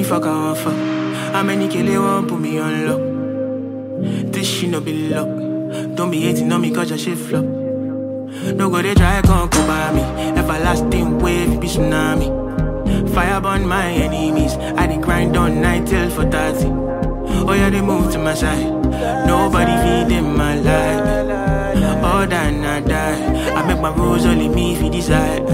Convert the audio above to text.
fuck I want fuck? How many kill they want put me on lock? This shit no be luck. Don't be hating on me cause your shit flop. No go they try come by me. Everlasting wave be tsunami. Fire burn my enemies. I dey grind on night till for 30. Oh yeah, they move to my side. Nobody feed in my life. All that I die. I make my rules only me if you decide.